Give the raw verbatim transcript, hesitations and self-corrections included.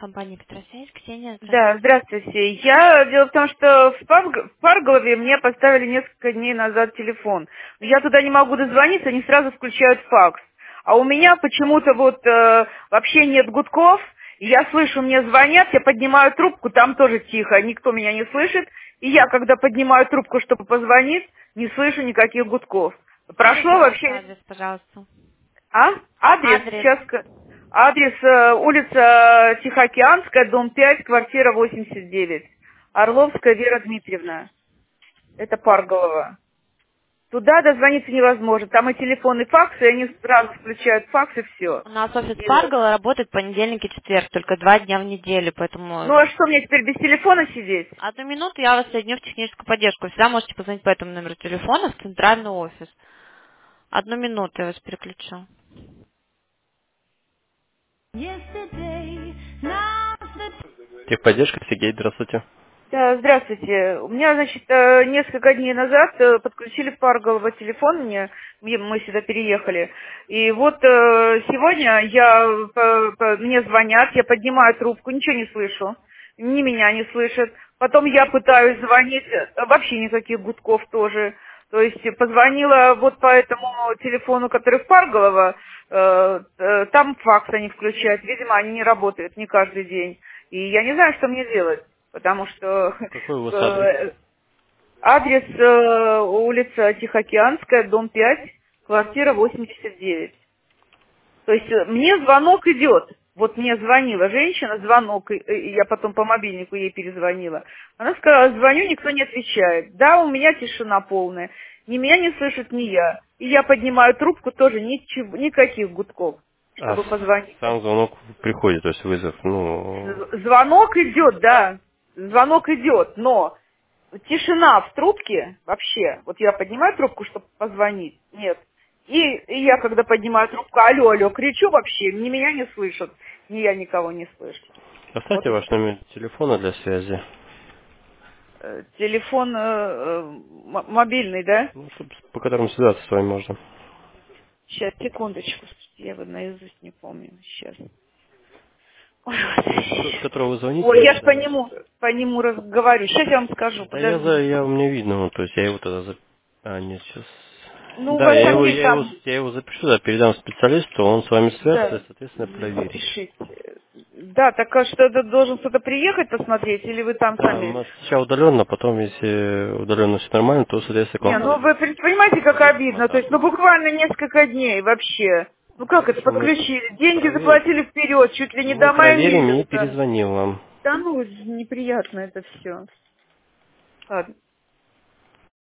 компания «Петросвязь». Ксения, Да, здравствуйте. здравствуйте. Я, дело в том, что в Парг- в Парголове мне поставили несколько дней назад телефон. Я туда не могу дозвониться, они сразу включают факс. А у меня почему-то вот э, вообще нет гудков. И я слышу, мне звонят, я поднимаю трубку, там тоже тихо, никто меня не слышит. И я, когда поднимаю трубку, чтобы позвонить, не слышу никаких гудков. Скажите Прошло ваш вообще... адрес, пожалуйста. А? Адрес? Адрес. Сейчас... ска- Адрес э, улица Тихоокеанская, дом пять, квартира восемьдесят девять. Орловская Вера Дмитриевна. Это Парголова. Туда дозвониться невозможно. Там и телефон, и факс, и они сразу включают факс, и все. У нас офис Паргала работает понедельник и четверг, только два дня в неделю, поэтому... Ну а что, мне теперь без телефона сидеть? Одну минуту я вас соединю в техническую поддержку. Всегда можете позвонить по этому номеру телефона в центральный офис. Одну минуту я вас переключу. Техподдержка, Сергей, здравствуйте. Да, здравствуйте. У меня, значит, э, несколько дней назад э, подключили в Парголово телефон мне, мне- мы сюда переехали. И вот э, сегодня я, по- по- мне звонят, я поднимаю трубку, ничего не слышу, ни меня не слышат. Потом я пытаюсь звонить, э, вообще никаких гудков тоже. То есть позвонила вот по этому телефону, который в Парголово, э, э, там факс они включают, видимо, они не работают не каждый день. И я не знаю, что мне делать. Потому что Какой у вас адрес? э, адрес э, улица Тихоокеанская, дом пять, квартира восемьдесят девять. То есть э, мне звонок идет. Вот мне звонила женщина, звонок, и, и я потом по мобильнику ей перезвонила. Она сказала, звоню, никто не отвечает. Да, у меня тишина полная. Ни меня не слышит, ни я. И я поднимаю трубку, тоже ничего, никаких гудков, А чтобы с- позвонить. сам звонок приходит, то есть вызов, ну... З- Звонок идет, да, звонок идет, но тишина в трубке вообще. Вот я поднимаю трубку, чтобы позвонить, нет. И, и я, когда поднимаю трубку, алло, алло, кричу вообще, ни меня не слышат, ни я никого не слышу. Вот Оставьте и ваш все. номер телефона для связи, Э, Телефон э, э, м- мобильный, да? ну, чтоб- по которому связаться с вами можно. Сейчас, секундочку, я его наизусть не помню. Сейчас. Ой, вот. С которого вы звоните, Ой, я ж по это... нему, по нему разговариваю. Сейчас я вам скажу, Да я, за, подождите. я мне видно, ну, то есть я его тогда... За... А, нет, сейчас... Ну, у Да, вас я его, фамилия я, его, там. я его запишу, да, передам специалисту, он с вами свяжется Да, и, соответственно, проверит. запишите. Да, так а что, это должен кто-то приехать посмотреть, или вы там Да, у сами? нас сейчас удаленно, потом, если удаленно все нормально, то, соответственно, к Не, вам ну подойдет вы понимаете, как обидно, то есть, ну документацию. буквально несколько дней вообще. Ну как это Хорошо, мы подключили? Деньги проверим. заплатили вперед, чуть ли не Мы до мая проверим и месяца. перезвоним вам. Да ну, неприятно это все. Ладно.